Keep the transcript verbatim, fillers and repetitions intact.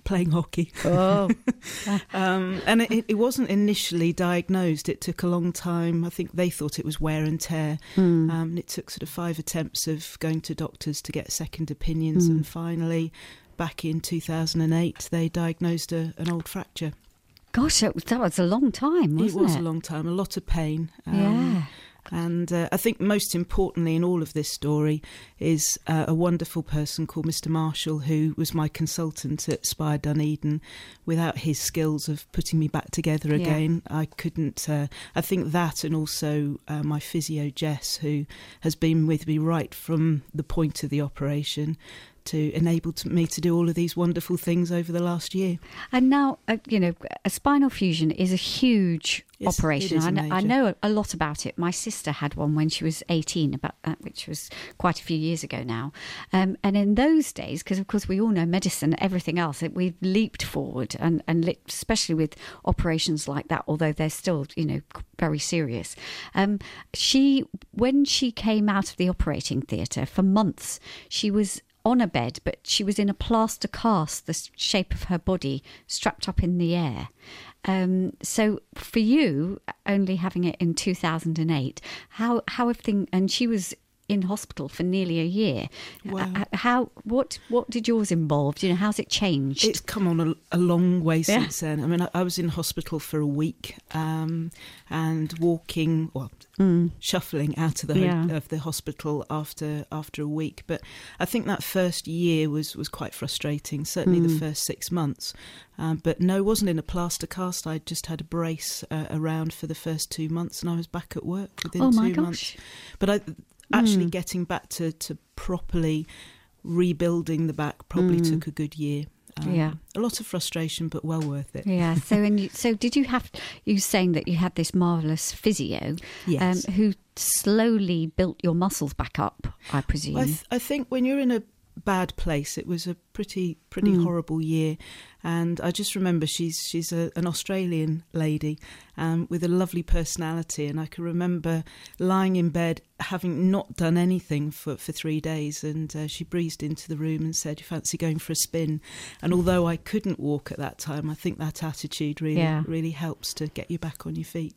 playing hockey. Oh. um, and it, it wasn't initially diagnosed. It took a long time. I think they thought it was wear and tear. Mm. Um, and it took sort of five attempts of going to doctors to get second opinions. Mm. And finally, back in two thousand eight, they diagnosed a, an old fracture. Gosh, that was, that was a long time, wasn't it? It was a long time, a lot of pain. Um, Yeah. And uh, I think most importantly in all of this story is uh, a wonderful person called Mister Marshall, who was my consultant at Spire Dunedin. Without his skills of putting me back together Yeah. again, I couldn't. Uh, I think that, and also uh, my physio Jess, who has been with me right from the point of the operation, to enable to, me to do all of these wonderful things over the last year. And now, uh, you know, a spinal fusion is a huge Yes, operation. it is I, kn- I major. know a lot about it. My sister had one when she was eighteen, about that, which was quite a few years ago now. Um, and in those days, because of course we all know medicine, everything else, it, we've leaped forward, and, and li- especially with operations like that, although they're still, you know, very serious. Um, she, when she came out of the operating theatre, for months, she was on a bed, but she was in a plaster cast, the s- shape of her body strapped up in the air. Um, so for you, only having it in two thousand eight, how how everything, and she was in hospital for nearly a year. Wow. Uh, How what what did yours involve? You know, how's it changed? It's come on a, a long way Yeah. since then. I mean, I, I was in hospital for a week um, and walking, well, Mm. shuffling out of the ho- Yeah. of the hospital after after a week. But I think that first year was, was quite frustrating. Certainly Mm. the first six months. Um, but no, wasn't in a plaster cast. I just had a brace uh, around for the first two months, and I was back at work within Oh, two my months. gosh. But I actually Mm. getting back to, to properly rebuilding the back probably Mm. took a good year. Um, Yeah. A lot of frustration, but well worth it. Yeah. So, and you, so did you have? You saying that you had this marvelous physio, Yes. um, who slowly built your muscles back up, I presume. I, th- I think when you're in a bad place, it was a pretty pretty Mm. horrible year, and I just remember she's she's a, an Australian lady um, with a lovely personality, and I can remember lying in bed having not done anything for, for three days, and uh, she breezed into the room and said, "You fancy going for a spin?" And although I couldn't walk at that time, I think that attitude really Yeah. really helps to get you back on your feet.